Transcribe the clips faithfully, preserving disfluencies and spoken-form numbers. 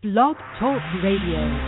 Blog Talk Radio.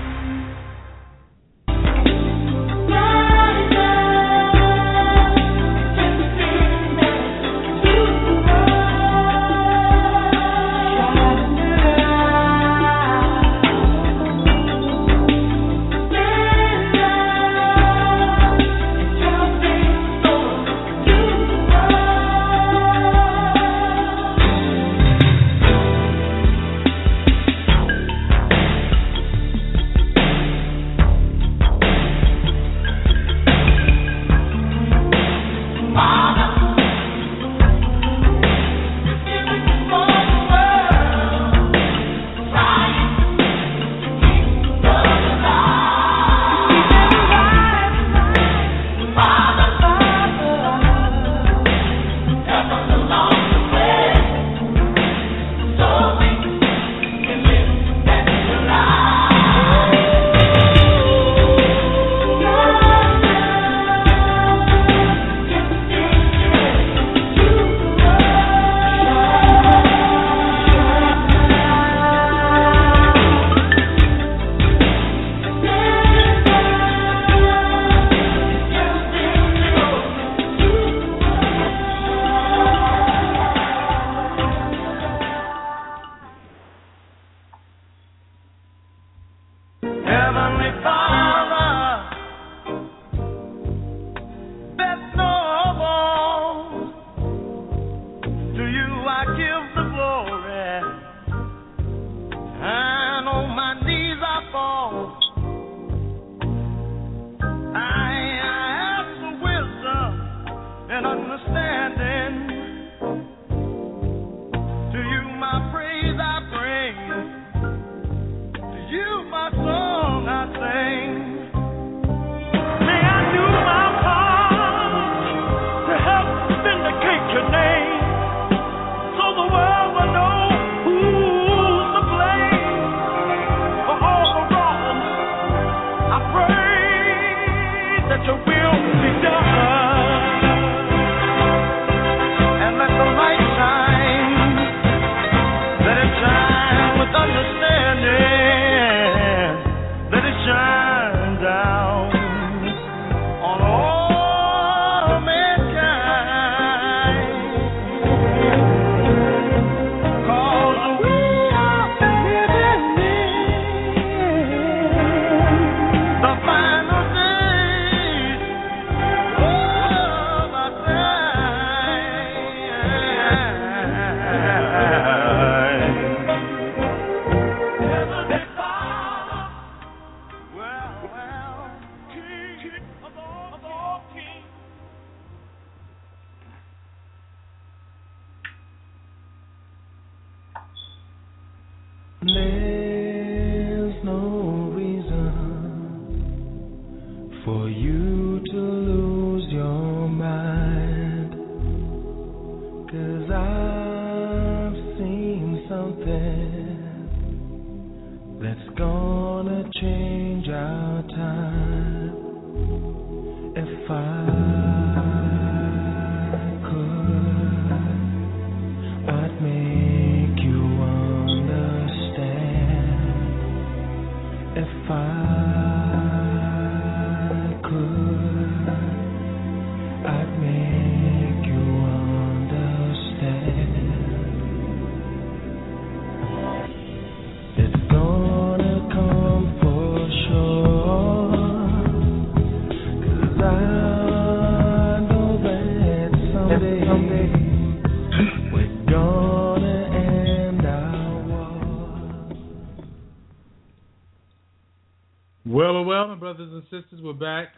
Brothers and sisters, we're back.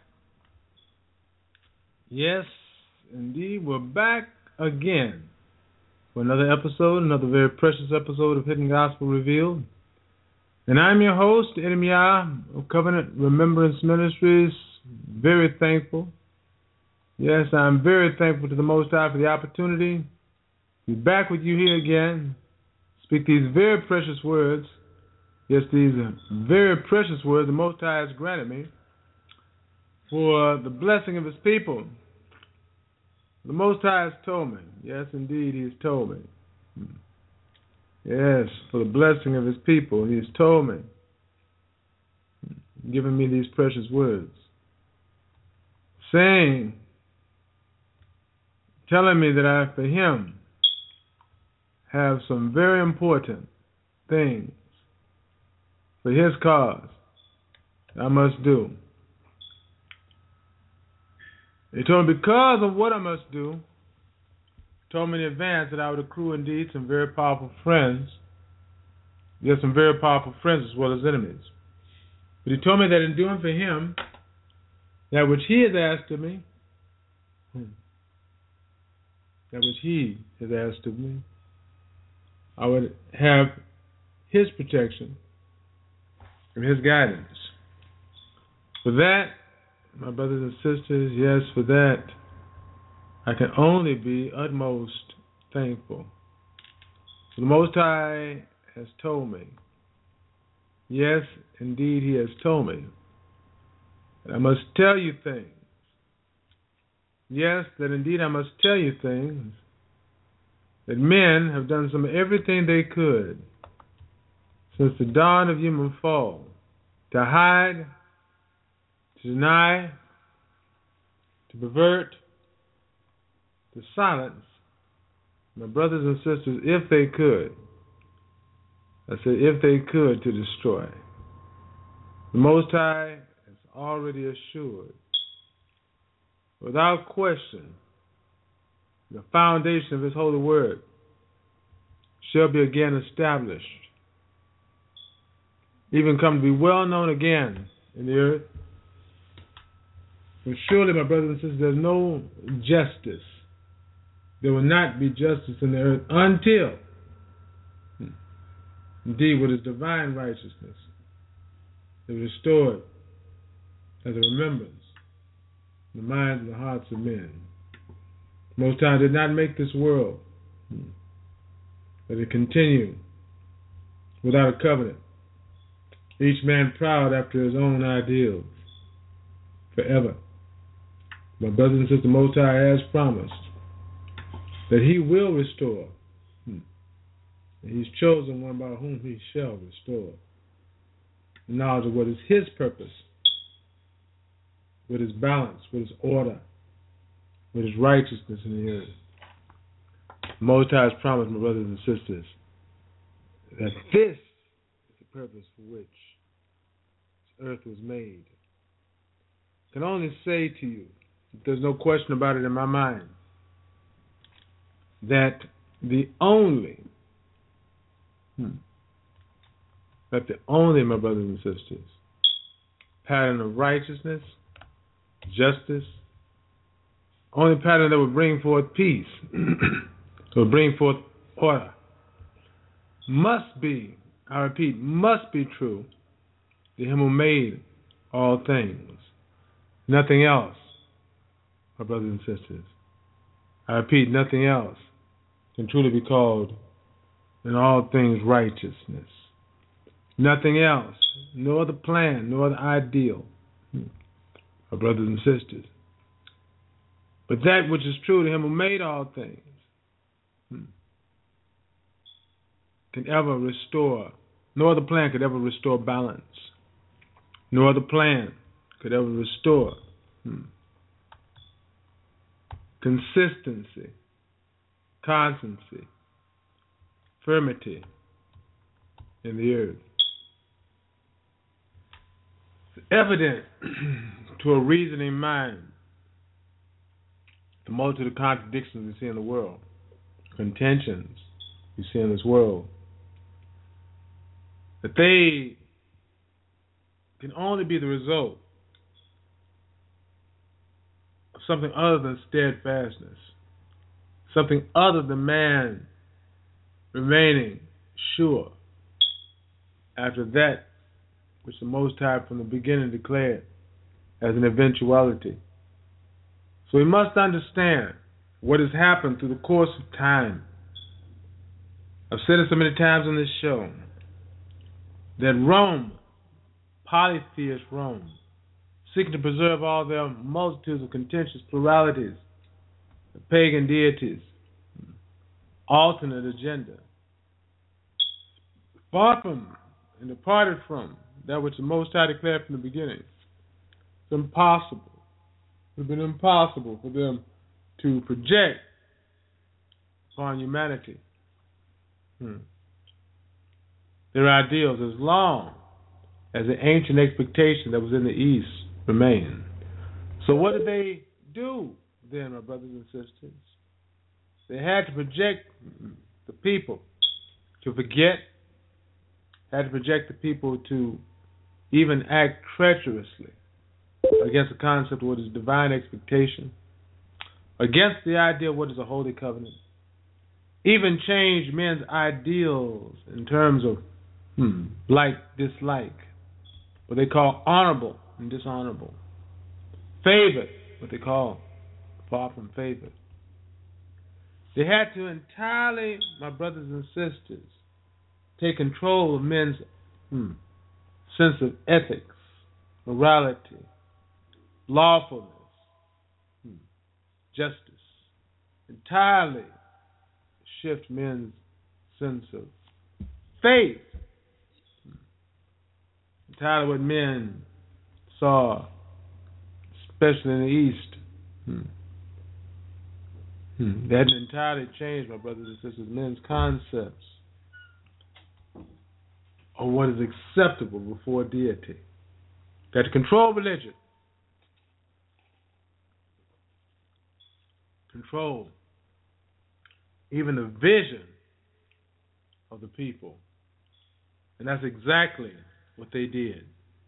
Yes, indeed, we're back again for another episode, another very precious episode of Hidden Gospel Revealed. And I'm your host, Edemiah of Covenant Remembrance Ministries. Very thankful. Yes, I'm very thankful to the Most High for the opportunity to be back with you here again, speak these very precious words. Yes, these are very precious words the Most High has granted me for the blessing of His people. The Most High has told me. Yes, indeed, He has told me. Yes, for the blessing of his people. He has told me, given me these precious words, saying, telling me that I, for him, have some very important things for his cause I must do. He told me because of what I must do, he told me in advance that I would accrue indeed some very powerful friends, yes, some very powerful friends as well as enemies. But he told me that in doing for him that which he has asked of me, that which he has asked of me, I would have his protection and his guidance. For that, my brothers and sisters, yes, for that, I can only be utmost thankful. For the Most High has told me, yes, indeed, he has told me, that I must tell you things. Yes, that indeed I must tell you things, that men have done some everything they could since the dawn of human fall to hide, to deny, to pervert, to silence my brothers and sisters, if they could. I said, if they could, to destroy. The Most High has already assured, without question, the foundation of his holy word shall be again established, even come to be well known again in the earth. And surely, my brothers and sisters, there's no justice. There will not be justice in the earth until, indeed, with his divine righteousness is restored as a remembrance in the minds and the hearts of men. The Most High did not make this world that it continue without a covenant, each man proud after his own ideals forever. My brothers and sisters, the Most High has promised that he will restore. And he's chosen one by whom he shall restore the knowledge of what is his purpose, with his balance, with his order, with his righteousness in the earth. The Most High has promised, my brothers and sisters, that this is the purpose for which this earth was made. I can only say to you, there's no question about it in my mind, that the only, hmm, that the only, my brothers and sisters, pattern of righteousness, justice, only pattern that will bring forth peace, will bring forth order, must be, I repeat, must be true to him who made all things. Nothing else, my brothers and sisters. I repeat, nothing else can truly be called in all things righteousness. Nothing else, no other plan, no other ideal, my brothers and sisters. But that which is true to him who made all things can ever restore. No other plan could ever restore balance. No other plan could ever restore hmm, consistency, constancy, firmity in the earth. It's evident to a reasoning mind the multitude of contradictions we see in the world, contentions we see in this world, that they can only be the result of something other than steadfastness, something other than man remaining sure after that which the Most High from the beginning declared as an eventuality. So we must understand what has happened through the course of time. I've said it so many times on this show that Rome, polytheist Rome, seeking to preserve all their multitudes of contentious pluralities, pagan deities, alternate agenda, far from and departed from that which the Most High declared from the beginning. It's impossible. It would have been impossible for them to project upon humanity hmm. their ideals as long as the ancient expectation that was in the East remained. So what did they do then, my brothers and sisters? They had to project the people to forget, had to project the people to even act treacherously against the concept of what is divine expectation, against the idea of what is a holy covenant, even change men's ideals in terms of hmm, like, dislike, what they call honorable and dishonorable, favored, what they call far from favored. They had to entirely, my brothers and sisters, take control of men's hmm, sense of ethics, morality, lawfulness, hmm, justice. Entirely shift men's sense of faith. Entirely what men saw, especially in the East. Hmm. Hmm. They hadn't entirely changed, my brothers and sisters, men's concepts of what is acceptable before deity. They had to control religion. Control even the vision of the people. And that's exactly what they did.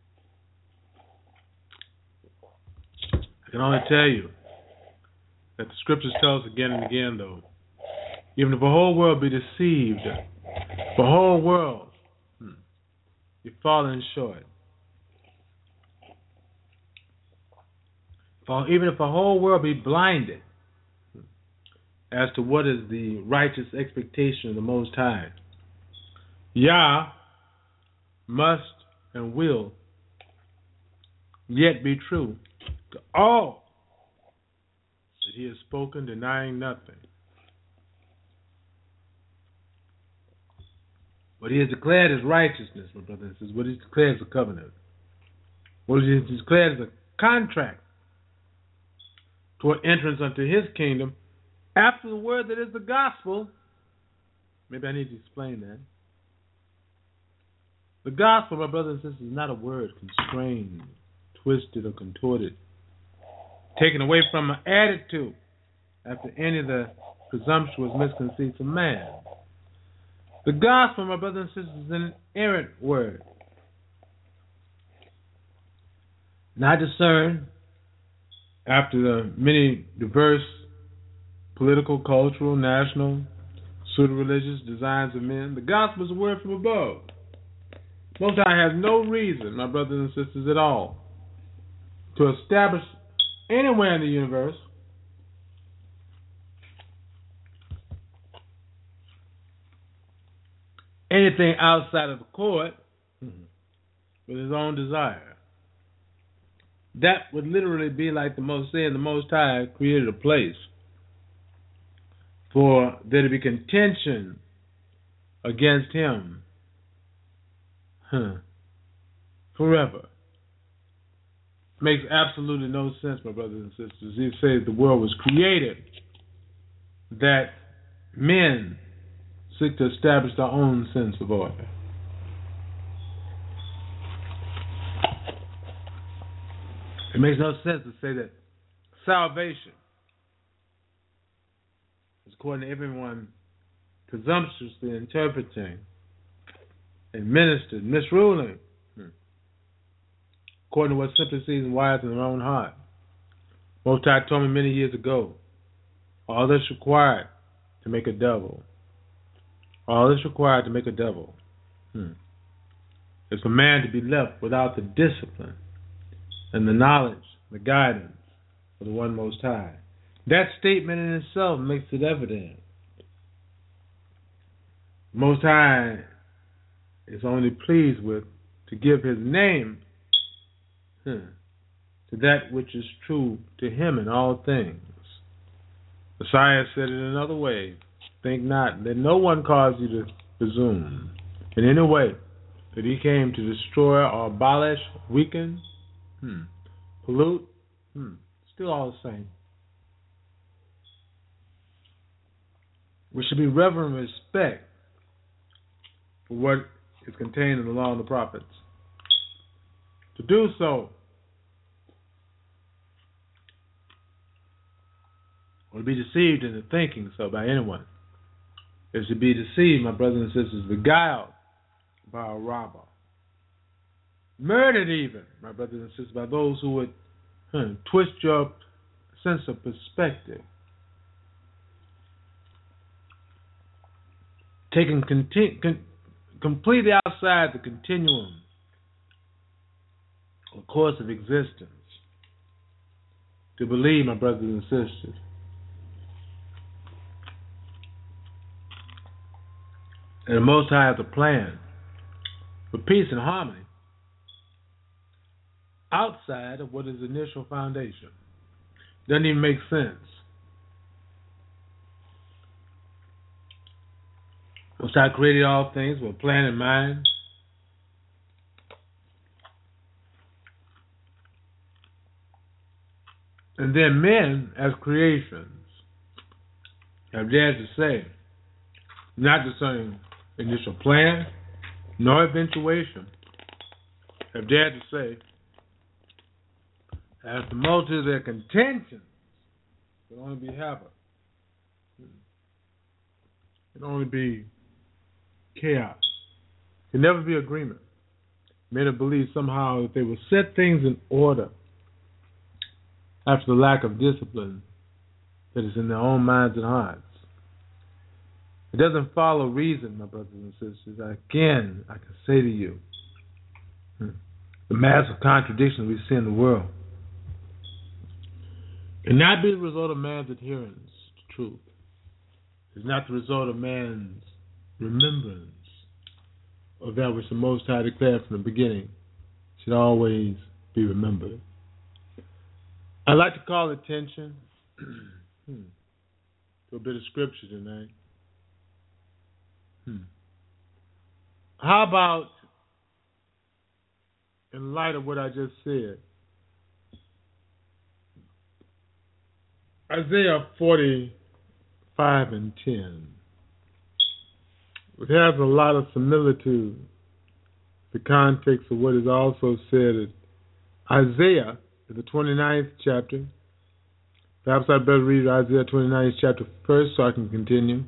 I can only tell you that the scriptures tell us again and again, though, even if the whole world be deceived, the whole world, hmm, you're falling short. For even if the whole world be blinded as to what is the righteous expectation of the Most High, Yah must and will yet be true to all that He has spoken, denying nothing. What He has declared as righteousness, my brothers and sisters, what He declares as a covenant, what He has declared as a contract toward entrance unto His kingdom, after the word that is the gospel. Maybe I need to explain that. The gospel, my brothers and sisters, is not a word constrained, twisted, or contorted, taken away from an attitude after any of the presumptuous misconceits of man. The gospel, my brothers and sisters, is an inerrant word, not discerned after the many diverse political, cultural, national, pseudo-religious designs of men. The gospel is a word from above. Most High has no reason, my brothers and sisters, at all, to establish anywhere in the universe anything outside of the court with His own desire. That would literally be like the most saying the Most High created a place for there to be contention against Him huh, forever. Makes absolutely no sense, my brothers and sisters. He says the world was created that men seek to establish their own sense of order. It makes no sense to say that salvation is according to everyone presumptuously interpreting and ministered, misruling, according to what simply sees wise in their own heart. Most High told me many years ago, all that's required to make a devil, all that's required to make a devil hmm, is for man to be left without the discipline and the knowledge, the guidance of the One Most High. That statement in itself makes it evident. Most High is only pleased with to give His name huh, to that which is true to Him in all things. Messiah said it another way. Think not, let no one cause you to presume in any way that he came to destroy or abolish, weaken, hmm, pollute, hmm, still all the same. We should be reverent and respect for what is contained in the law and the prophets. To do so, or to be deceived into thinking so by anyone, is to be deceived, my brothers and sisters, beguiled by a robber, murdered even, my brothers and sisters, by those who would hmm, twist your sense of perspective, taken conti- con- completely outside the continuum or course of existence, to believe, my brothers and sisters, and the Most High has a plan for peace and harmony outside of what is the initial foundation. Doesn't even make sense. Most High created all things with a plan in mind. And then men, as creations, have dared to say, not discerning initial plan nor eventuation, have dared to say, as the multitude of their contentions can only be havoc, can only be chaos, can never be agreement. Men have believed somehow that they will set things in order after the lack of discipline that is in their own minds and hearts. It doesn't follow reason, my brothers and sisters. Again, I can say to you, the massive contradictions we see in the world cannot be the result of man's adherence to truth. It's not the result of man's remembrance of that which the Most High declared from the beginning should always be remembered. I'd like to call attention to a bit of scripture tonight. Hmm. How about, in light of what I just said, Isaiah forty-five and ten. It has a lot of similitude, the context of what is also said in Isaiah, in the twenty-ninth chapter. Perhaps I'd better read Isaiah twenty-ninth chapter first so I can continue.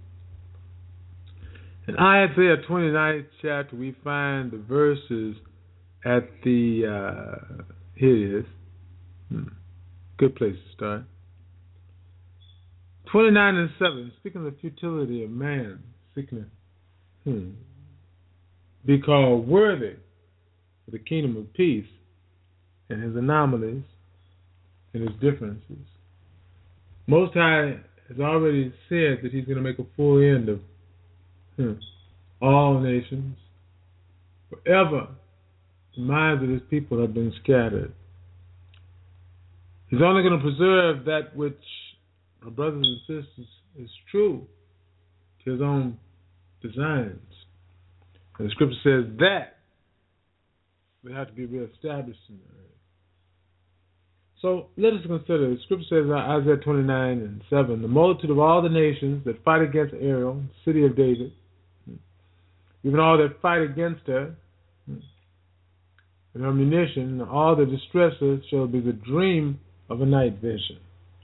In Isaiah twenty-ninth chapter, we find the verses at the, uh, here it is. Hmm. Good place to start. twenty-nine and seven, speaking of the futility of man, seeking to hmm, be called worthy of the kingdom of peace and his anomalies and his differences. Most High has already said that he's going to make a full end of hmm, all nations. Forever, the minds of his people have been scattered. He's only going to preserve that which, our brothers and sisters, is true to his own designs. And the scripture says that will have to be reestablished in the earth. So let us consider, the scripture says in Isaiah twenty-nine and seven, the multitude of all the nations that fight against Ariel, city of David, even all that fight against her, and her munition, and all the distressors shall be the dream of a night vision.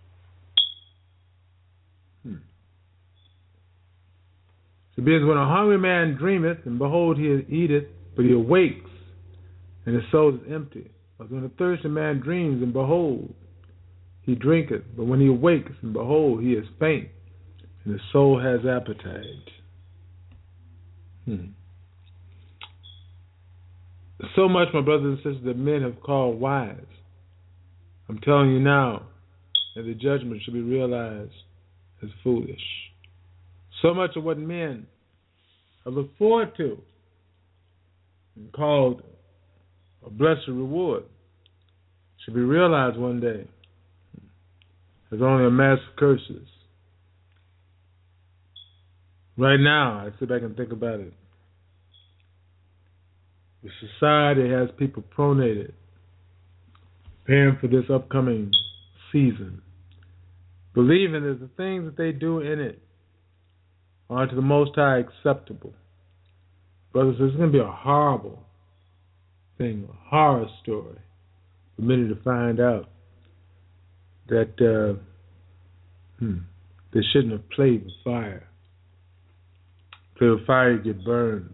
Hmm. It begins, when a hungry man dreameth, and behold, he eateth, but he awakes, and his soul is empty. But when a thirsty man dreams, and behold, he drinketh, but when he awakes, and behold, he is faint, and his soul has appetite. Hmm. So much, my brothers and sisters, that men have called wise. I'm telling you now that the judgment should be realized as foolish. So much of what men have looked forward to and called a blessed reward should be realized one day as only a mass of curses. Right now, I sit back and think about it. The society has people pronated, preparing for this upcoming season, believing that the things that they do in it are to the Most High acceptable. Brothers, it's going to be a horrible thing, a horror story for many to find out that uh, hmm, they shouldn't have played with fire. Play with fire, you get burned.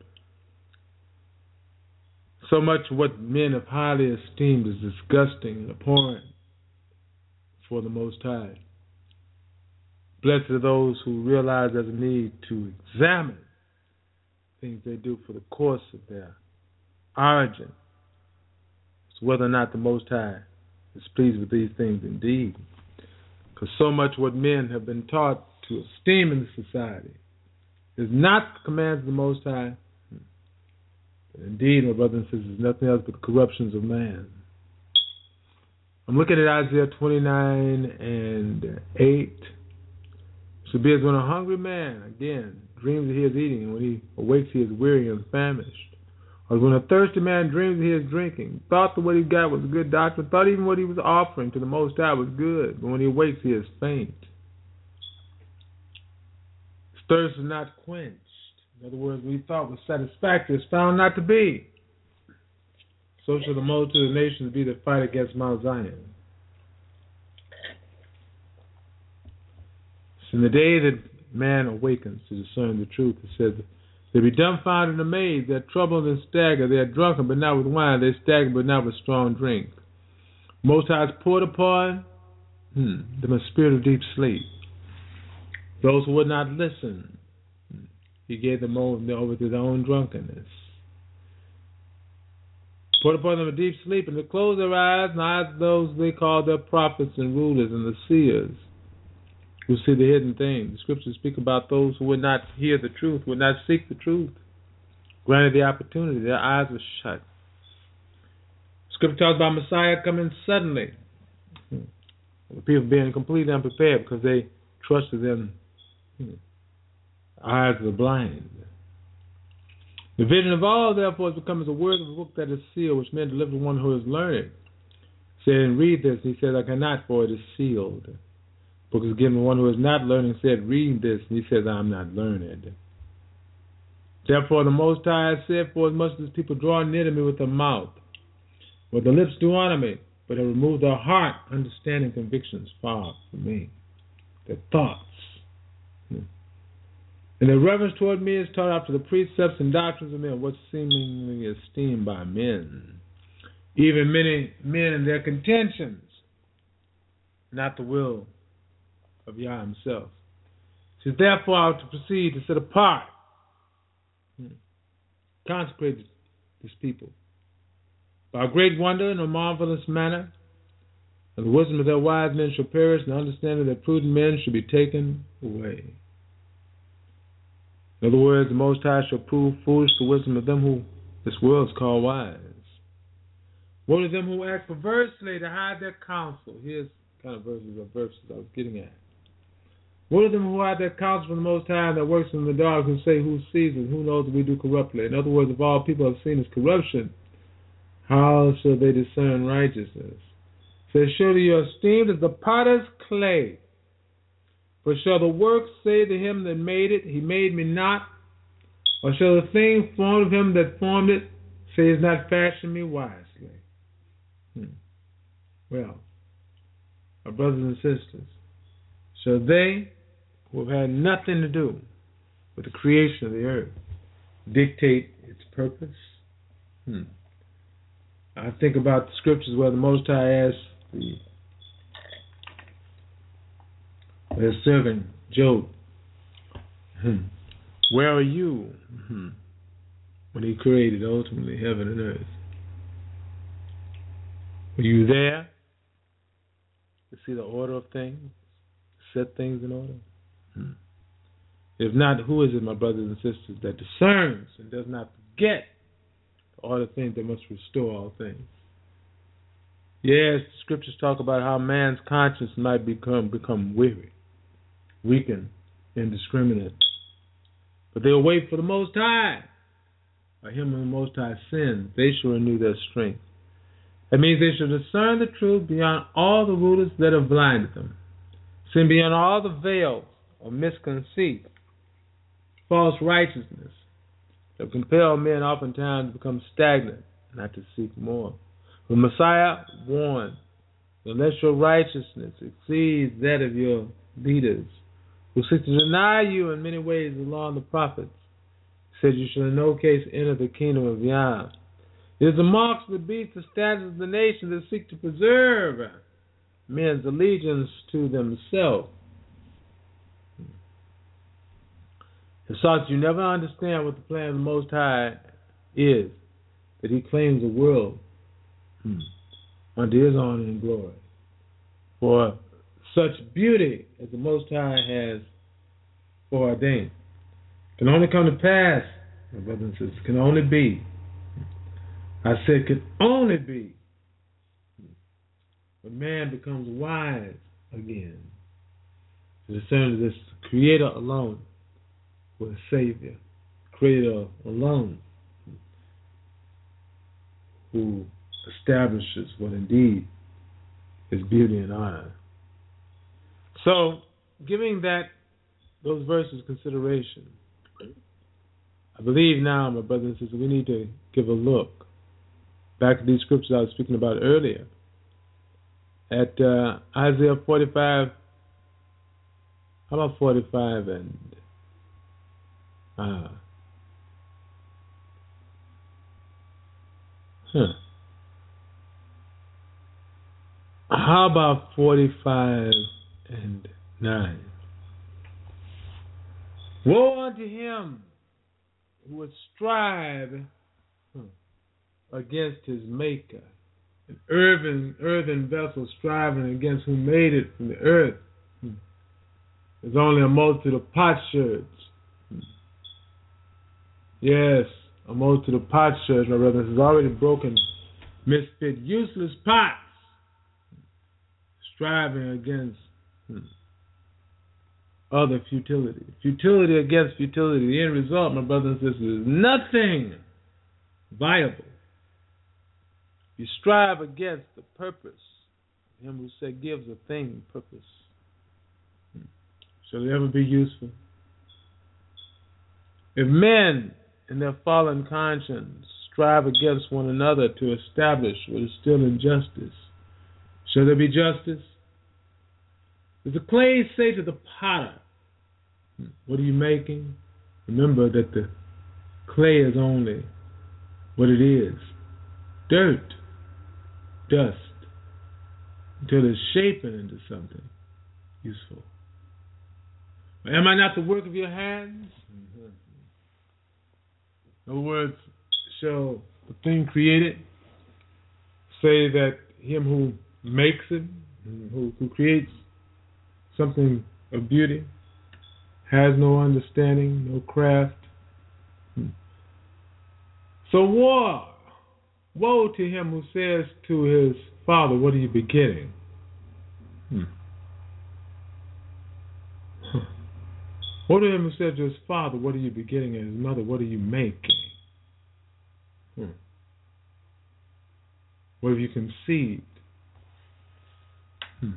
So much of what men have highly esteemed is disgusting and abhorrent for the Most High. Blessed are those who realize there's a need to examine things they do for the course of their origin. So whether or not the Most High is pleased with these things indeed. Because so much what men have been taught to esteem in the society is not the commands of the Most High. But indeed, my brothers and sisters, nothing else but the corruptions of man. I'm looking at Isaiah twenty-nine and eight. Should be as when a hungry man, again, dreams that he is eating, and when he awakes he is weary and famished. Or when a thirsty man dreams that he is drinking, thought that what he got was a good doctrine, thought even what he was offering to the Most High was good, but when he awakes he is faint. His thirst is not quenched. In other words, what he thought was satisfactory is found not to be. So shall the multitude of nations be that fight against Mount Zion. In the day that man awakens to discern the truth, it says, they be dumbfounded and amazed, they are troubled and staggered, they are drunken but not with wine, they stagger but not with strong drink. Most High has poured upon hmm, them a spirit of deep sleep. Those who would not listen, he gave them over to their own drunkenness. Poured upon them a deep sleep, and to close their eyes, and the eyes of those they call their prophets and rulers and the seers, who see the hidden things. The scriptures speak about those who would not hear the truth, would not seek the truth. Granted the opportunity, their eyes were shut. Scripture talks about Messiah coming suddenly. The people being completely unprepared because they trusted in the eyes of the blind. The vision of all, therefore, is become as a word of a book that is sealed, which men deliver to one who is learned. Saying, read this. And he says, I cannot, for it is sealed. The book is given to one who is not learning, said, read this. And he says, I am not learned. Therefore, the Most High said, for as much as people draw near to me with the mouth, what the lips do honor me, but have removed their heart, understanding convictions far from me. Their thoughts. And their reverence toward me is taught after the precepts and doctrines of men, what's seemingly esteemed by men. Even many men in their contentions, not the will of Yah himself. So therefore I have to proceed to set apart, consecrate this people. By a great wonder in a marvelous manner, and the wisdom of their wise men shall perish, and the understanding of their prudent men shall be taken away. In other words, the Most High shall prove foolish the wisdom of them who this world is called wise. Woe to them who act perversely to hide their counsel. Here's the kind of verses or verses I was getting at. Woe to them who hide their counsel from the Most High and that works in the dark, who say, who sees us, who knows that we do corruptly. In other words, if all people have seen is corruption, how shall they discern righteousness? Says, surely you are esteemed as the potter's clay. For shall the work say to him that made it, he made me not? Or shall the thing formed of him that formed it say, he has not fashioned me wisely? Hmm. Well, our brothers and sisters, shall they who have had nothing to do with the creation of the earth dictate its purpose? Hmm. I think about the scriptures where the Most High asks the His servant Job, hmm, where are you hmm, when he created ultimately heaven and earth? Were you there to see the order of things, set things in order? Hmm. If not, who is it, my brothers and sisters, that discerns and does not forget all the things that must restore all things? Yes, the scriptures talk about how man's conscience might become become weary, weakened, indiscriminate. But they'll wait for the Most High or him whom the Most High sends, they shall renew their strength. That means they shall discern the truth beyond all the rulers that have blinded them, sin beyond all the veils of misconceit, false righteousness that compel men oftentimes to become stagnant, not to seek more. The Messiah warned, unless your righteousness exceeds that of your leaders, who seek to deny you in many ways along the prophets, said you shall in no case enter the kingdom of Yah. It is the marks of the beast, the standards of the nation that seek to preserve men's allegiance to themselves. It thought you never understand what the plan of the Most High is, that he claims the world hmm, unto his honor and glory. For such beauty as the Most High has foreordained can only come to pass, my brothers and sisters, can only be. I said can only be when man becomes wise again to discern this Creator alone was a Savior, Creator alone who establishes what indeed is beauty and honor. So, giving that those verses consideration, I believe now, my brothers and sisters, we need to give a look back to these scriptures I was speaking about earlier at uh, Isaiah forty-five. How about forty-five and uh, huh. How about forty-five and nine? Woe unto him who would strive huh, against his maker, an earthen, earthen vessel striving against who made it from the earth. Hmm. There's only a multitude of potsherds. Hmm. Yes, a multitude of potsherds, my brothers, has already broken, misfit, useless pots, striving against hmm, other futility. Futility against futility. The end result, my brothers and sisters, is nothing viable. You strive against the purpose. Him who said gives a thing purpose. Shall it ever be useful? If men in their fallen conscience strive against one another to establish what is still injustice, shall there be justice? Does the clay say to the potter, what are you making? Remember that the clay is only what it is. Dirt, dust, until it's shapen into something useful. Am I not the work of your hands? Mm-hmm. In other words, shall the thing created say that him who makes it, who, who creates something of beauty, has no understanding, no craft? Hmm. So woe, woe to him who says to his father, what are you beginning? Hmm. Huh. Woe to him who says to his father, what are you beginning? And his mother, what are you making? Hmm. What have you conceived? Hmm.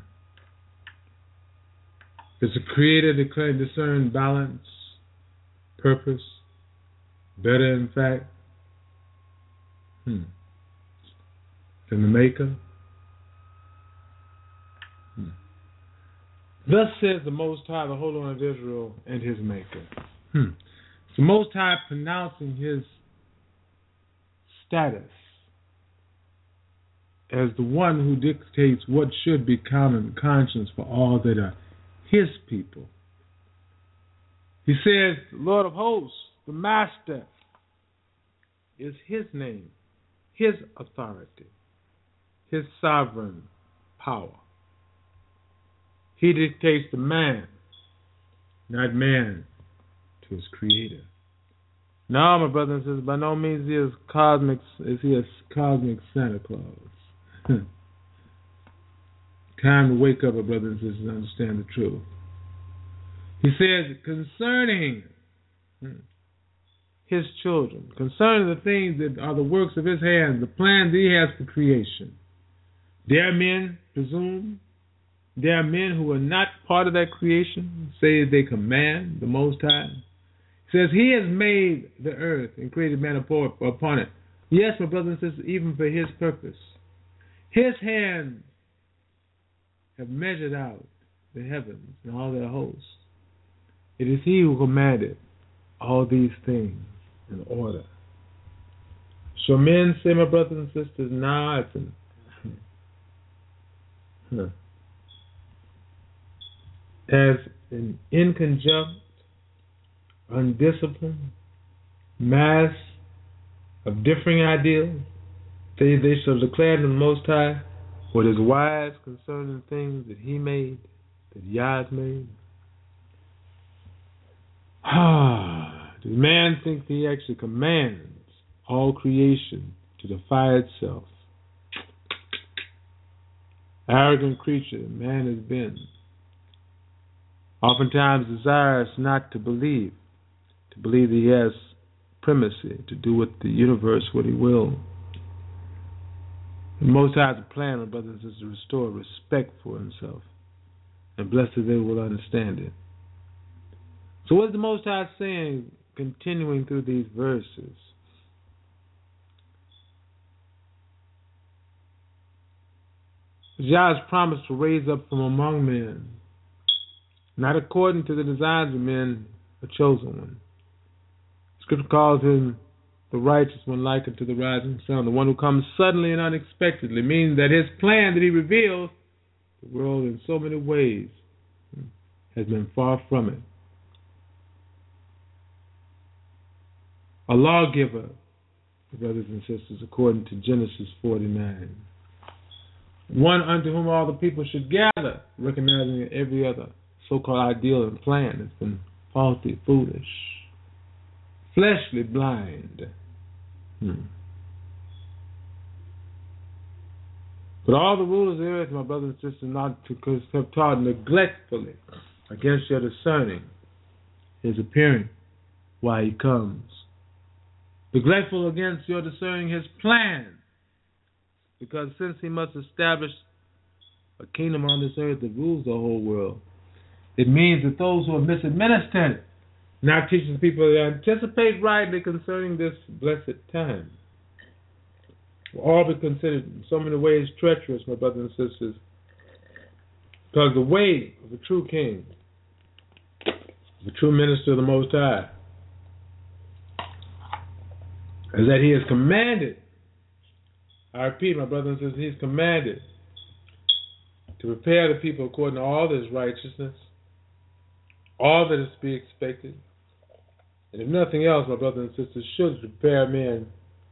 Does the Creator declare, discern balance, purpose, better in fact, hmm, than the Maker? Hmm. Thus says the Most High, the Holy One of Israel, and his Maker. Hmm. It's the Most High pronouncing his status as the one who dictates what should be common conscience for all that are his people. He says, Lord of hosts, the Master, is his name, his authority, his sovereign power. He dictates to man, not man to his Creator. No, my brother and sisters, by no means he is cosmic. Is he a cosmic Santa Claus? Time to wake up, my brothers and sisters, and understand the truth. He says, concerning his children, concerning the things that are the works of his hands, the plans he has for creation. There are men, presume, there are men who are not part of that creation, say they command the Most High. He says he has made the earth and created man upon it. Yes, my brothers and sisters, even for his purpose. His hands have measured out the heavens and all their hosts. It is he who commanded all these things in order. So men say, my brothers and sisters, nah, it's an, huh. as an inconjunct, undisciplined mass of differing ideals, they, they shall declare to the Most High what is wise concerning things that he made, that Yah has made. Ah, does man think that he actually commands all creation to defy itself? Arrogant creature man has been. Oftentimes desires not to believe, to believe that he has primacy, to do with the universe what he will. The Most High's plan, my brothers, is to restore respect for himself, and blessed they will understand it. So what is the Most High saying, continuing through these verses? Yah's promise to raise up from among men, not according to the designs of men, a chosen one. Scripture calls him the righteous one, likened to the rising sun, the one who comes suddenly and unexpectedly, meaning that his plan that he reveals the world in so many ways has been far from it. A lawgiver, brothers and sisters, according to Genesis forty-nine. One unto whom all the people should gather, recognizing that every other so-called ideal and plan has been faulty, foolish, fleshly, blind. Hmm. But all the rulers of the earth, my brothers and sisters, not to have taught neglectfully against your discerning his appearing while he comes. Neglectful against your discerning his plan, because since he must establish a kingdom on this earth that rules the whole world, it means that those who have misadministered, not teaching people to anticipate rightly concerning this blessed time, will all be considered in so many ways treacherous, my brothers and sisters, because the way of a true king, the true minister of the Most High, is that he has commanded, I repeat, my brothers and sisters, he has commanded to prepare the people according to all this righteousness, all that is to be expected. And if nothing else, my brothers and sisters, should prepare men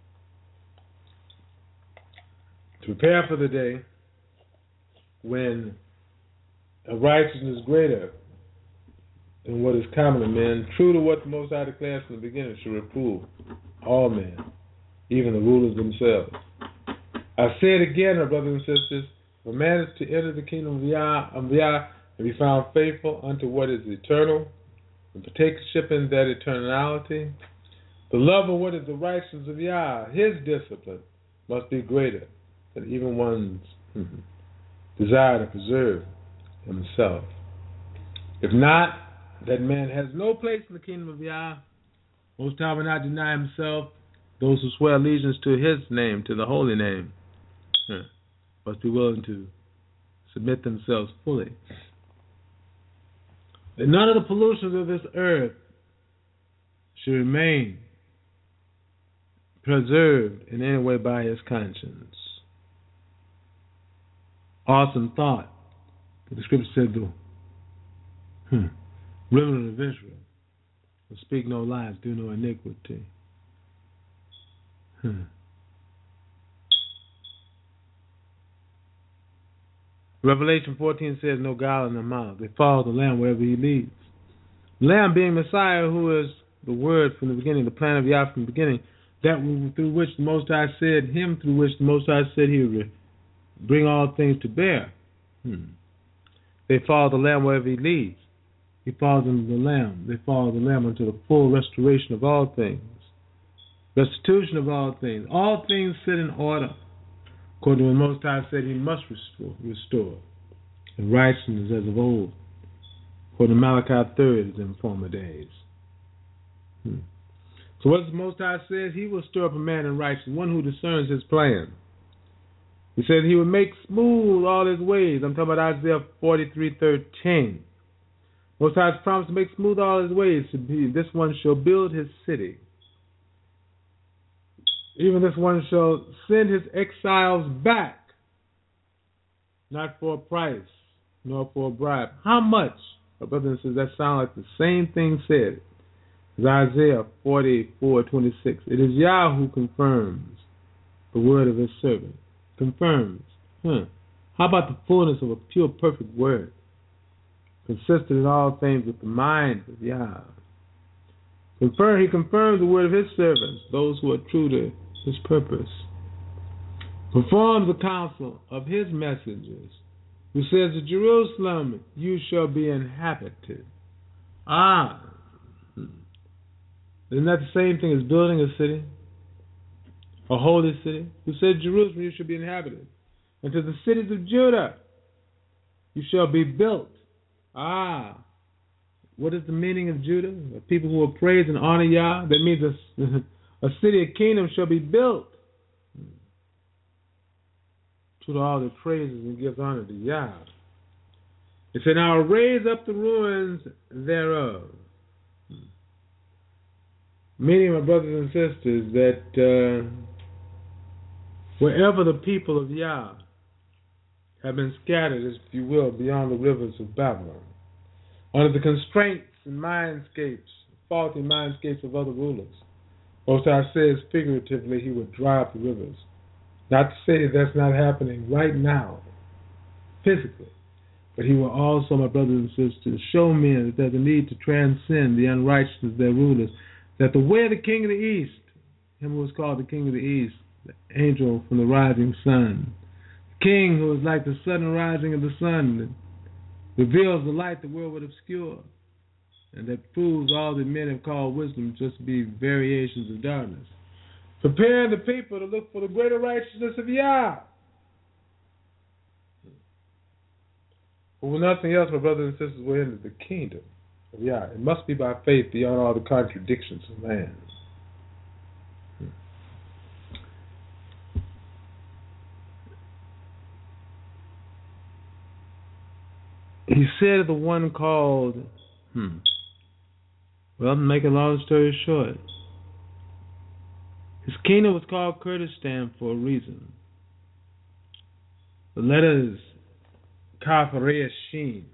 to prepare for the day when a righteousness greater than what is common to men, true to what the Most High declares from the beginning, should reprove all men, even the rulers themselves. I say it again, my brothers and sisters, if a man is to enter the kingdom of Yah, of Yah and be found faithful unto what is eternal, and partakership in that eternality, the love of what is the righteousness of Yah, his discipline, must be greater than even one's mm-hmm, desire to preserve himself. If not, that man has no place in the kingdom of Yah. Most High will not deny himself. Those who swear allegiance to his name, to the holy name, huh, must be willing to submit themselves fully. That none of the pollutions of this earth should remain preserved in any way by his conscience. Awesome thought. But the scripture said, the hmm, remnant of Israel will speak no lies, do no iniquity. Hmm. Revelation fourteen says, no guile in their mouth. They follow the Lamb wherever he leads. The Lamb being Messiah, who is the Word from the beginning, the plan of Yah from the beginning, that through which the Most High said, him through which the Most High said he would bring all things to bear. Hmm. They follow the Lamb wherever he leads. He follows them the Lamb. They follow the Lamb unto the full restoration of all things. Restitution of all things. All things set in order. According to what the Most High said, he must restore, restore. And righteousness as of old. According to Malachi three, as in former days. Hmm. So what does the Most High says? He will stir up a man in righteousness, one who discerns his plan. He said he would make smooth all his ways. I'm talking about Isaiah forty-three thirteen. Most High's promised to make smooth all his ways. This one shall build his city. Even this one shall send his exiles back, not for a price, nor for a bribe. How much? My brother and sisters, that sound like the same thing said as Isaiah forty-four twenty-six. It is Yah who confirms the word of his servant. Confirms. Huh. How about the fullness of a pure, perfect word? Consistent in all things with the mind of Yah. Confirm, he confirms the word of his servants, those who are true to his purpose. Performs the counsel of his messengers, who says to Jerusalem, you shall be inhabited. Ah, isn't that the same thing as building a city? A holy city? Who said Jerusalem, you shall be inhabited. And to the cities of Judah, you shall be built. Ah, what is the meaning of Judah? The people who will praise and honor Yah. That means a, a city, a kingdom shall be built. To all the praises and gives honor to Yah. It said, now raise up the ruins thereof. Meaning, my brothers and sisters, that uh, wherever the people of Yah have been scattered, if you will, beyond the rivers of Babylon, under the constraints and mindscapes, faulty mindscapes of other rulers, Most High says figuratively he would dry up the rivers. Not to say that's not happening right now, physically, but he will also, my brothers and sisters, show men that there's a need to transcend the unrighteousness of their rulers, that the way of the king of the east, him who was called the king of the east, the angel from the rising sun, the king who is like the sudden rising of the sun, that reveals the light the world would obscure, and that proves all that men have called wisdom just to be variations of darkness. Preparing the people to look for the greater righteousness of Yah. But with nothing else, my brothers and sisters, we're into the kingdom of Yah. It must be by faith beyond all the contradictions of man. He said of the one called, hmm, well, to make a long story short, his kingdom was called Kurdistan for a reason. The letters Kaf Resh Shin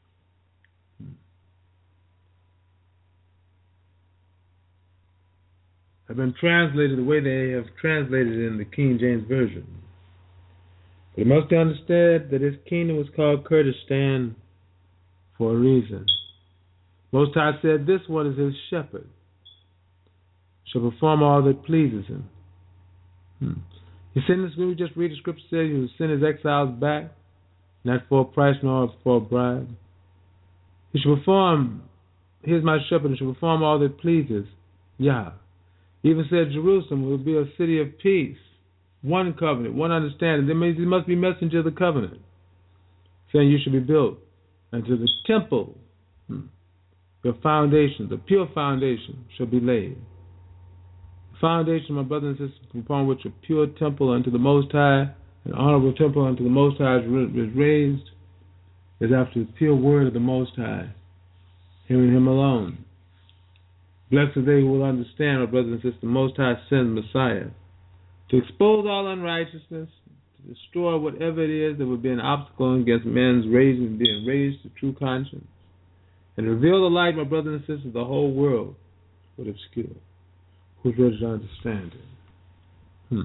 have been translated the way they have translated it in the King James Version. But it must be understood that his kingdom was called Kurdistan for a reason. Most High said this one is his shepherd, shall perform all that pleases him. Hmm. He sent this, we just read the scripture says he will send his exiles back, not for a price nor for a bribe. He shall perform, here's my shepherd, and shall perform all that pleases Yah. He even said Jerusalem will be a city of peace, one covenant, one understanding. There means he must be messenger of the covenant, saying you should be built. And to the temple, hmm, your foundation, the pure foundation, shall be laid. The foundation, my brothers and sisters, upon which a pure temple unto the Most High, an honorable temple unto the Most High is raised, is after the pure word of the Most High, him and him alone. Blessed are they who will understand, my brothers and sisters, the Most High sends Messiah to expose all unrighteousness, to destroy whatever it is that would be an obstacle against men's raising, being raised to true conscience, and reveal the light, my brothers and sisters, the whole world would obscure. Who's ready to understand it? Hmm.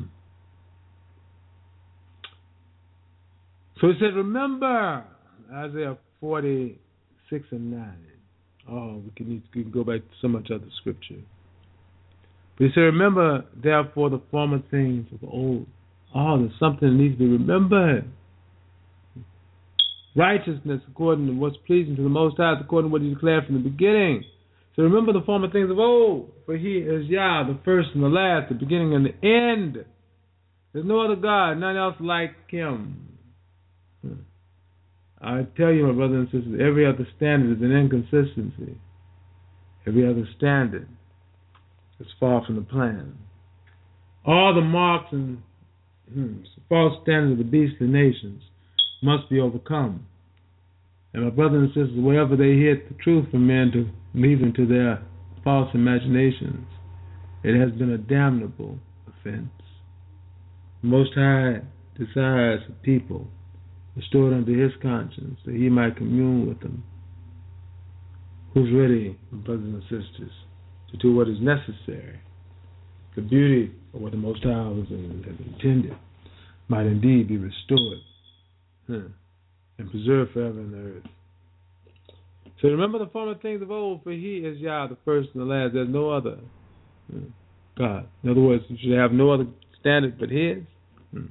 So he said, remember Isaiah forty-six and nine. Oh, we can, we can go back to so much other scripture. But he said, remember, therefore, the former things of old. Oh, there's something that needs to be remembered. Righteousness, according to what's pleasing to the Most High, according to what he declared from the beginning. So remember the former things of old, for he is Yah, the first and the last, the beginning and the end. There's no other God, none else like him. I tell you, my brothers and sisters, every other standard is an inconsistency. Every other standard is far from the plan. All the marks and hmm, false standards of the beastly nations must be overcome. And my brothers and sisters, wherever they hear the truth from men to lead them to their false imaginations, it has been a damnable offense. The Most High desires a people restored unto his conscience, that he might commune with them. Who's ready, brothers and sisters, to do what is necessary? The beauty of what the Most High has intended might indeed be restored huh, and preserved forever in the earth. So remember the former things of old, for he is Yah, the first and the last. There's no other huh, God. In other words, you should have no other standard but his. Hmm.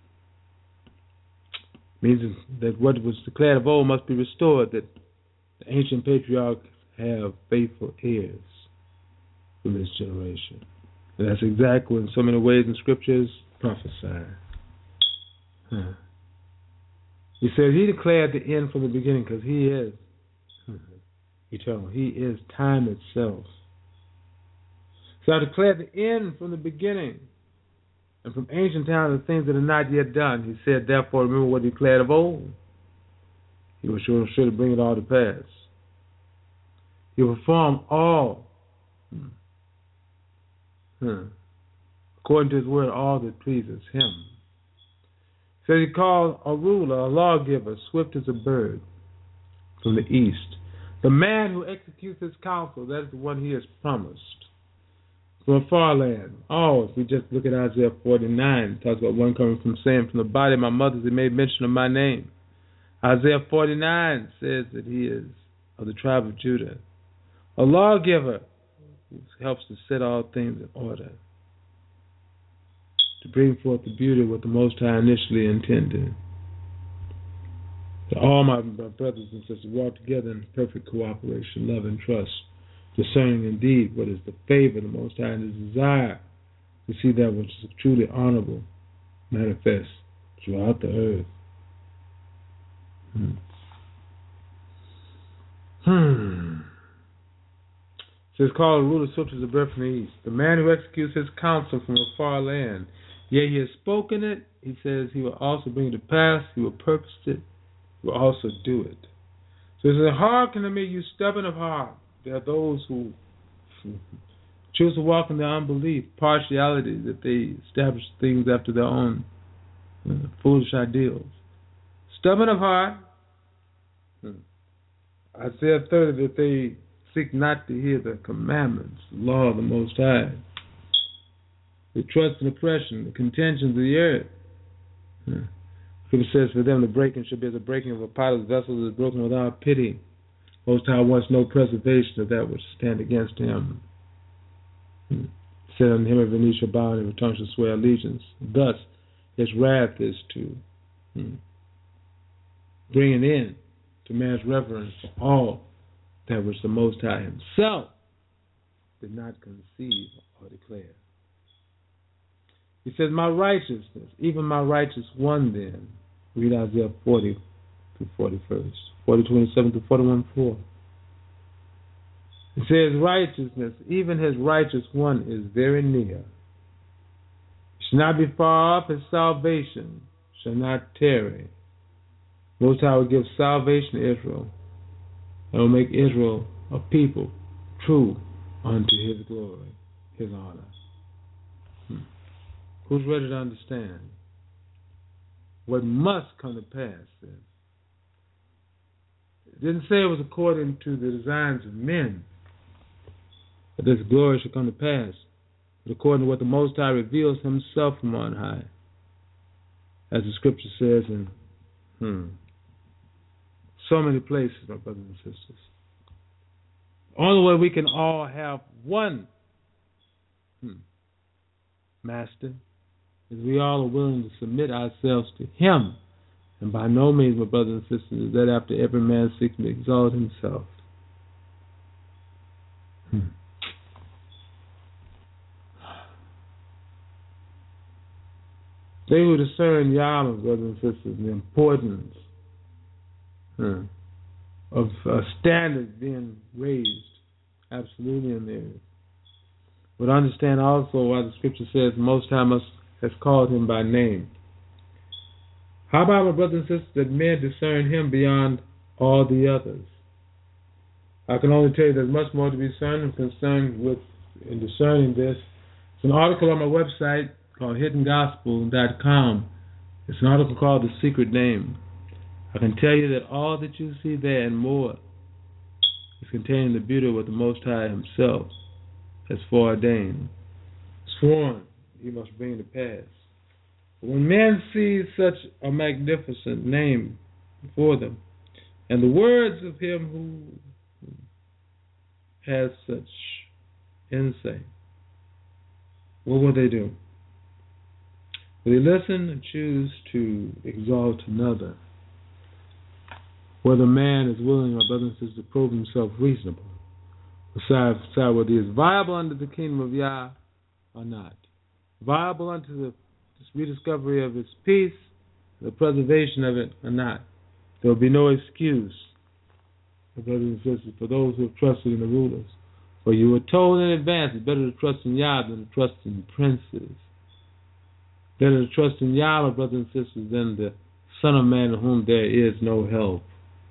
Means that what was declared of old must be restored, that the ancient patriarchs have faithful heirs from this generation. And that's exactly in so many ways in scriptures prophesied. Huh. He says he declared the end from the beginning because he is eternal. He is time itself. So I declared the end from the beginning. And from ancient times, the things that are not yet done. He said, therefore, remember what he declared of old. He was sure, sure to bring it all to pass. He will perform all, hmm, hmm, according to his word, all that pleases him. So he called a ruler, a lawgiver, swift as a bird from the east. The man who executes his counsel, that is the one he has promised. From a far land. Oh, if we just look at Isaiah forty-nine, it talks about one coming from saying, from the body of my mother, he made mention of my name. Isaiah forty-nine says that he is of the tribe of Judah. A lawgiver who helps to set all things in order, to bring forth the beauty of what the Most High initially intended. That all my brothers and sisters walk together in perfect cooperation, love, and trust, discerning indeed what is the favor of the Most High and his desire to see that which is truly honorable manifest throughout the earth. Hmm. Hmm. It says, called a ruler swift as a bird from the east. The man who executes his counsel from a far land. Yea, he has spoken it. He says he will also bring it to pass. He will purpose it. He will also do it. So it says, hearken to me, you stubborn of heart. There are those who choose to walk in their unbelief, partiality, that they establish things after their own uh, foolish ideals. Stubborn of heart. Isaiah thirty, that they seek not to hear the commandments, the law of the Most High. They trust in oppression, the contentions of the earth. Yeah. Scripture says, for them the breaking should be as the breaking of a potter's vessel that is broken without pity. Most High wants no preservation of that which stand against him. Hmm. Said on him every knee shall bow and every tongue shall swear allegiance. Thus his wrath is to hmm, bring an end to man's reverence for all that which the Most High himself did not conceive or declare. He says, my righteousness, even my righteous one then. Read Isaiah forty through forty-first. forty, twenty-seven through forty-one, four. It says, righteousness, even his righteous one is very near. It shall not be far off, his salvation shall not tarry. Most High will give salvation to Israel, and will make Israel a people true unto his glory, his honor. Hmm. Who's ready to understand what must come to pass then? It didn't say it was according to the designs of men that this glory should come to pass, but according to what the Most High reveals himself from on high. As the scripture says in hmm, so many places, my brothers and sisters. The only way we can all have one hmm, master is we all are willing to submit ourselves to him. And by no means, my brothers and sisters, is that after every man seeks to exalt himself. Hmm. They who discern Yah, brothers and sisters, the importance hmm, of uh, standards being raised absolutely in there, would understand also why the scripture says the Most High must has called him by name. How about, my brothers and sisters, that men discern him beyond all the others? I can only tell you there's much more to be discerned and concerned with in discerning this. It's an article on my website called hidden gospel dot com. It's an article called The Secret Name. I can tell you that all that you see there and more is contained in the beauty of what the Most High himself has foreordained, sworn he must bring to pass. When men see such a magnificent name before them, and the words of him who has such insight, what will they do? Will they listen and choose to exalt another? Whether man is willing, my brothers and sisters, to prove himself reasonable, decide, decide whether he is viable under the kingdom of Yah or not, viable unto the rediscovery of its peace, the preservation of it or not. There will be no excuse, my brothers and sisters, for those who have trusted in the rulers. For you were told in advance it's better to trust in Yah than to trust in princes. Better to trust in Yah, my brothers and sisters, than the Son of Man in whom there is no help.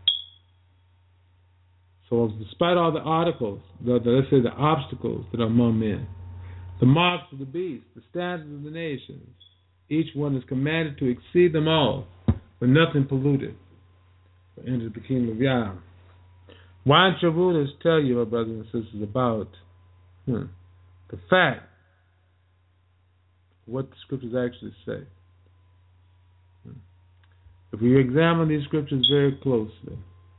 So despite all the articles, the, the, let's say the obstacles that are among men, the marks of the beast, the standards of the nations, each one is commanded to exceed them all, with nothing polluted, to enter the kingdom of Yah. Why don't your rulers tell you, my brothers and sisters, about hmm, the fact, what the scriptures actually say? Hmm. If we examine these scriptures very closely,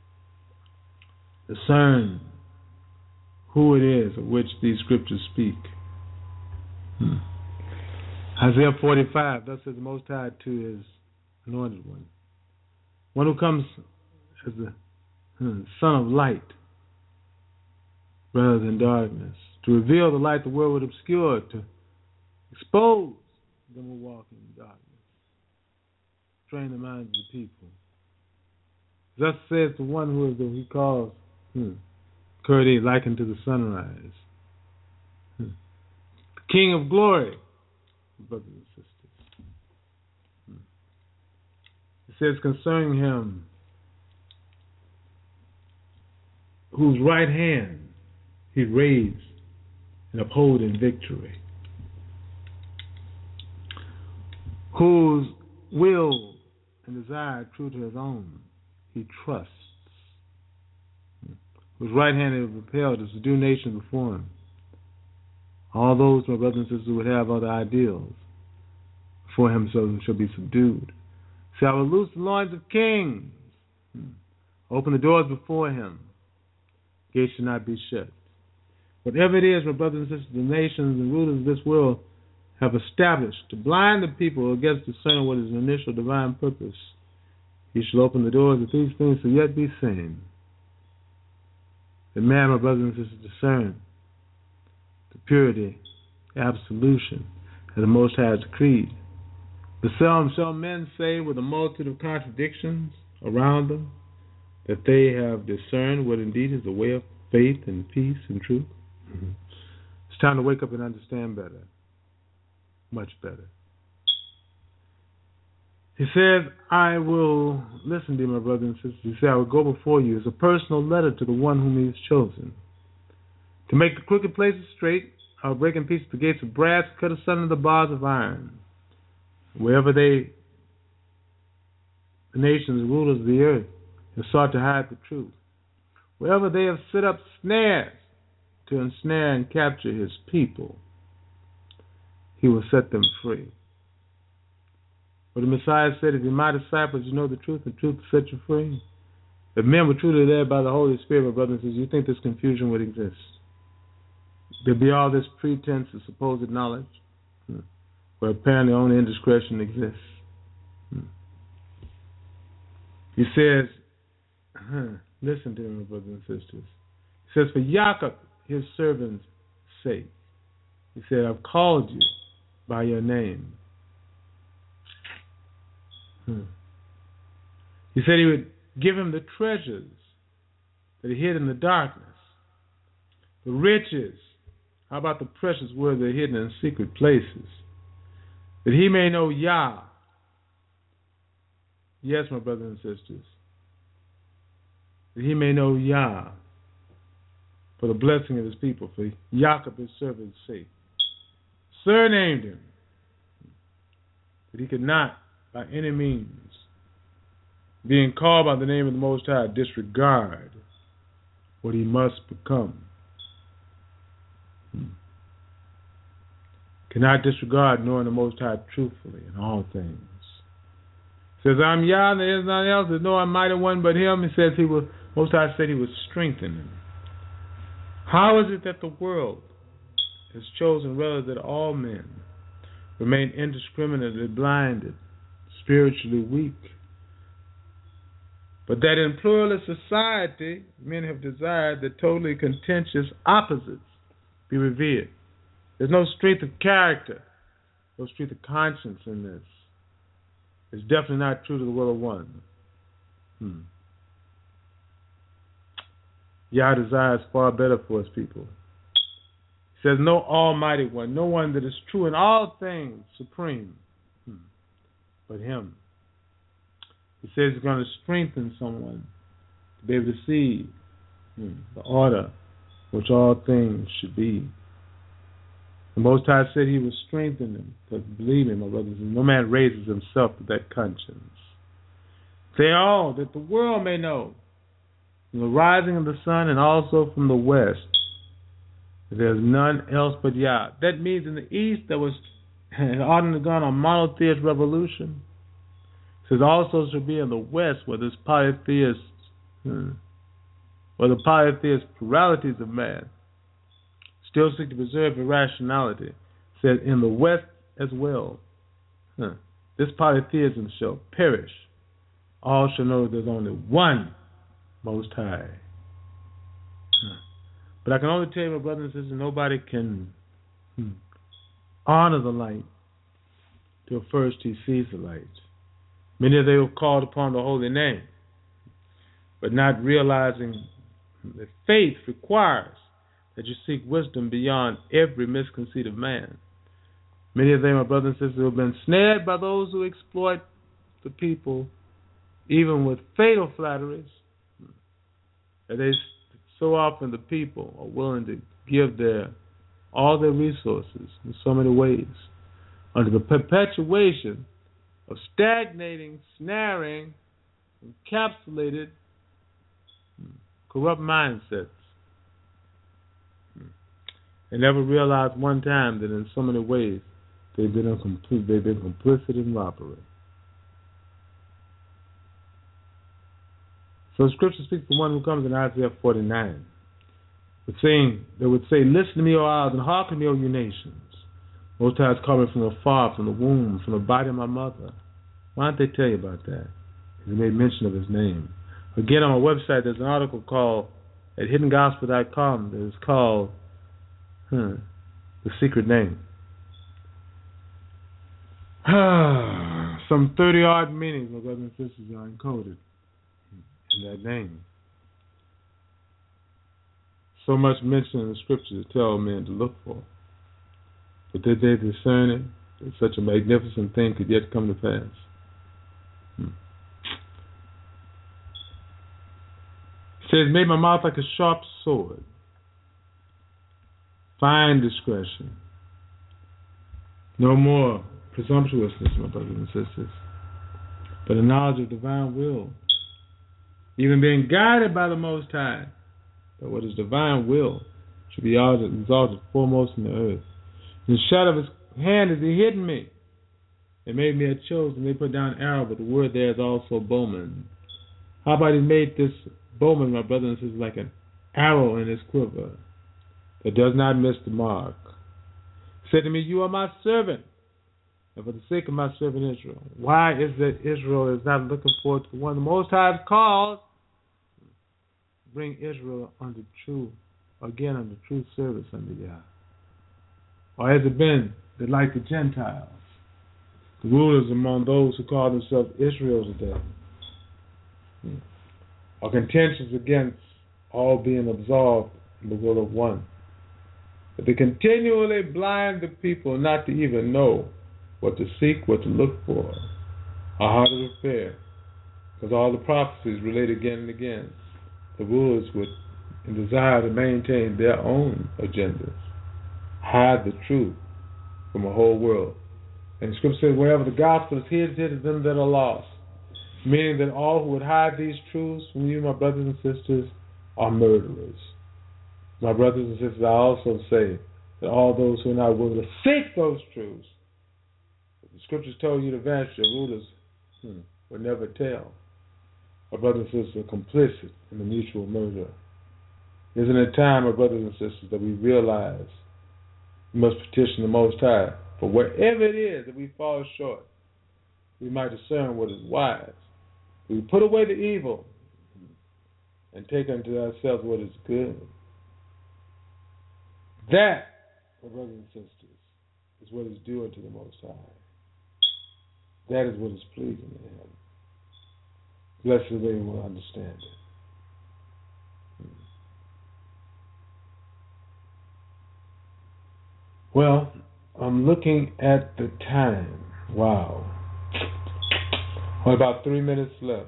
discern who it is of which these scriptures speak. Hmm. Isaiah forty-five, thus says the Most High to his anointed one, one who comes as the hmm, son of light rather than darkness, to reveal the light the world would obscure, to expose them who walk in darkness, train the minds of the people. Thus says the one who is the he calls hmm, Kurdi likened to the sunrise, hmm. the King of glory, brothers and sisters. Hmm. It says concerning him, whose right hand he raised and uphold in victory, whose will and desire true to his own he trusts, whose right hand he propelled to subdue nations before him. All those, my brothers and sisters, who would have other ideals before him, so shall be subdued. See, I will loose the loins of kings, open the doors before him, gates shall not be shut. Whatever it is, my brothers and sisters, the nations and rulers of this world have established to blind the people against discerning what is an initial divine purpose, he shall open the doors that these things shall yet be seen. The man, my brothers and sisters, discern the purity, absolution, that the Most High has decreed. The same shall men say with a multitude of contradictions around them, that they have discerned what indeed is the way of faith and peace and truth. Mm-hmm. It's time to wake up and understand better, much better. He says, I will, listen to you, my brothers and sisters, he said, I will go before you as a personal letter to the one whom he has chosen. To make the crooked places straight, I will break in pieces the gates of brass, cut asunder the bars of iron. Wherever they, the nations, rulers of the earth, have sought to hide the truth, wherever they have set up snares to ensnare and capture his people, he will set them free. For the Messiah said, if you're my disciples, you know the truth, and the truth will set you free. If men were truly led by the Holy Spirit, my brothers and sisters, you think this confusion would exist? There'd be all this pretense of supposed knowledge, hmm, where apparently only indiscretion exists. Hmm. He says, huh, listen to me, my brothers and sisters. He says, for Jacob, his servant's sake. He said, I've called you by your name. Hmm. He said he would give him the treasures that he hid in the darkness, the riches. How about the precious words that are hidden in secret places? That he may know Yah. Yes, my brothers and sisters. That he may know Yah for the blessing of his people, for Jacob, his servant's sake. Surnamed him. That he could not, by any means, being called by the name of the Most High, disregard what he must become. Hmm. Cannot disregard knowing the Most High truthfully in all things. Says, I'm Yah, there is none else, there's no almighty one but him. He says he was, Most High said he was strengthening. How is it that the world has chosen rather that all men remain indiscriminately blinded, spiritually weak, but that in pluralist society men have desired that totally contentious opposites be revered? There's no strength of character, no strength of conscience in this. It's definitely not true to the will of one. Hmm. Yah desires far better for his people. He says, no almighty one, no one that is true in all things, supreme, hmm, but him. He says he's going to strengthen someone to be able to see hmm, the order which all things should be. The Most High said he would strengthen them, because believe me, my brothers, no man raises himself with that conscience. Say all that the world may know, from the rising of the sun and also from the west, that there's none else but Yah. That means in the east there was an undergone a monotheist revolution. It says also should be in the west where there's polytheists, hmm, where the polytheist pluralities of man still seek to preserve irrationality. It says in the west as well, huh, this polytheism shall perish. All shall know that there's only one Most High. Huh. But I can only tell you, my brothers and sisters, nobody can hmm, honor the light till first he sees the light. Many of them have called upon the holy name, but not realizing that faith requires that you seek wisdom beyond every misconceit of man. Many of them are brothers and sisters who have been snared by those who exploit the people, even with fatal flatteries. And they, so often the people are willing to give their all their resources in so many ways under the perpetuation of stagnating, snaring, encapsulated, corrupt mindsets. They never realized one time that in so many ways they've been complete, they've been complicit in robbery. So Scripture speaks for one who comes in Isaiah forty-nine, with saying, they would say, listen to me, O isles, and hearken to me, O you nations. Most High is coming from afar, from the womb, from the body of my mother. Why don't they tell you about that? He made mention of his name. Again, on my website, there's an article called, at hidden gospel dot com, that is called hmm, The Secret Name. Some thirty-odd meanings, my brothers and sisters, are encoded in that name. So much mentioned in the Scripture to tell men to look for. But did they discern it? That such a magnificent thing could yet come to pass. Hmm. It says, made my mouth like a sharp sword. Fine discretion. No more presumptuousness, my brothers and sisters, but a knowledge of divine will. Even being guided by the Most High, that what is divine will should be exalted foremost in the earth. In the shadow of his hand has he hidden me. They made me a chosen. They put down arrow, but the word there is also bowman. How about he made this bowman, my brother and sisters, like an arrow in his quiver that does not miss the mark. He said to me, you are my servant, and for the sake of my servant Israel. Why is that Israel is not looking forward to the one the Most High has called? Bring Israel under true again under true service under Yah? Or has it been that, like the Gentiles, the rulers among those who call themselves Israel today, are contentious against all being absolved in the will of one? That they continually blind the people not to even know what to seek, what to look for, or how to prepare. Because all the prophecies relate again and again. The rulers would, in desire to maintain their own agendas, hide the truth from a whole world. And the scripture says, wherever the gospel is hid, it is them that are lost. Meaning that all who would hide these truths from you, my brothers and sisters, are murderers. My brothers and sisters, I also say that all those who are not willing to seek those truths, the scriptures told you to vanish, your rulers hmm, would never tell. My brothers and sisters are complicit in the mutual murder. Isn't it time, my brothers and sisters, that we realize we must petition the Most High for wherever it is that we fall short, we might discern what is wise. We put away the evil and take unto ourselves what is good. That, my brothers and sisters, is what is due unto the Most High. That is what is pleasing to Him. Blessed are they who will understand it. Well, I'm looking at the time. Wow. Only about three minutes left.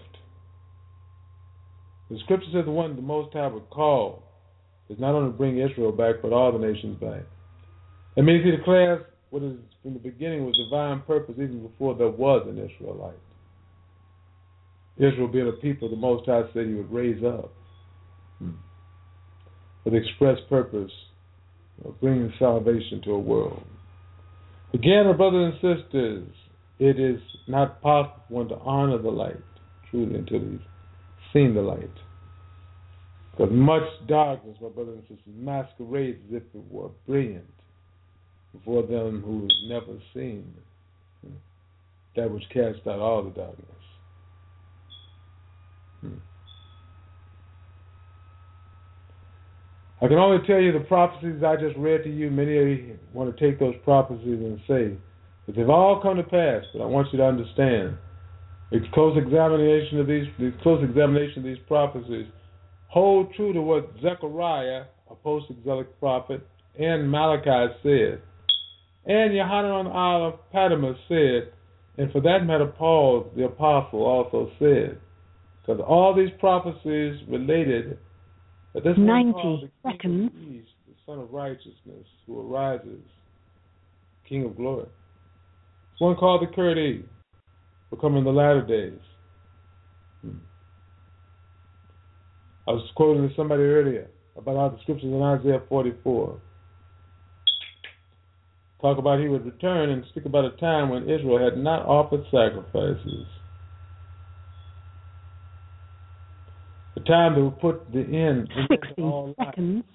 The scripture says the one the Most High would call is not only to bring Israel back, but all the nations back. That means He declares what is from the beginning was divine purpose even before there was an Israelite. Israel being a people the Most High said He would raise up hmm. for the express purpose of bringing salvation to a world. Again, my brothers and sisters, it is not possible for one to honor the light truly until he's seen the light. Because much darkness, my brothers and sisters, masquerades as if it were brilliant before them who have never seen that which casts out all the darkness. Hmm. I can only tell you the prophecies I just read to you. Many of you want to take those prophecies and say that they've all come to pass. But I want you to understand, it's close examination of these, the close examination of these prophecies hold true to what Zechariah, a post-exilic prophet, and Malachi said, and Yohanan on the Isle of Patmos said, and for that matter, Paul, the apostle, also said. Because all these prophecies related that this one called the King of Peace, the Son of Righteousness, who arises, King of Glory. This one called the Kurdi, will come in the latter days. Hmm. I was quoting to somebody earlier about how the scriptures in Isaiah forty-four talk about He would return and speak about a time when Israel had not offered sacrifices. The time that will put the end sixty all seconds.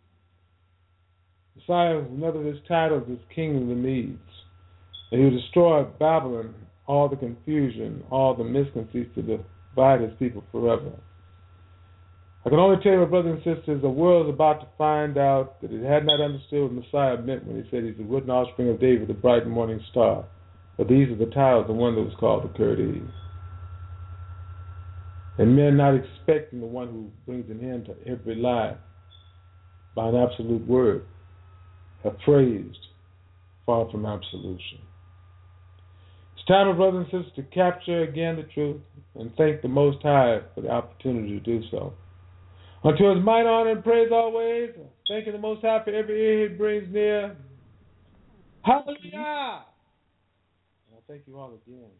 Messiah, another of His titles is King of the Medes. And He will destroy Babylon, all the confusion, all the misconceits to divide His people forever. I can only tell you, my brothers and sisters, the world is about to find out that it had not understood what Messiah meant when He said He's the wooden offspring of David, the bright and morning star. But these are the titles, the one that was called the Kurdi. And men not expecting the one who brings an end to every lie by an absolute word have praised far from absolution. It's time, my brothers and sisters, to capture again the truth and thank the Most High for the opportunity to do so. Unto His might, honor, and praise always, thanking the Most High for every ear He brings near. Hallelujah! And I thank you all again.